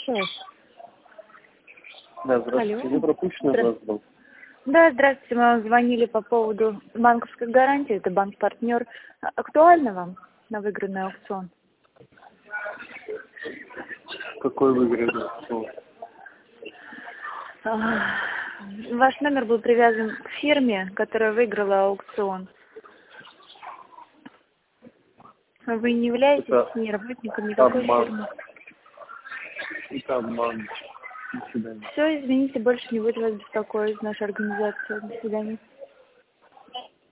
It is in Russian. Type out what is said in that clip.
слушаю вас. Да, здравствуйте. Алло. Не пропущен от вас был. Да, здравствуйте. Мы вам звонили по поводу банковской гарантии. Это банк-партнер. Актуально вам на выигранный аукцион? Какой выигранный аукцион? Ваш номер был привязан к фирме, которая выиграла аукцион. Вы не являетесь ни работником никакой фирмы? Это обман. До свидания. Все, извините, больше не буду вас беспокоить. Наша организация. До свидания.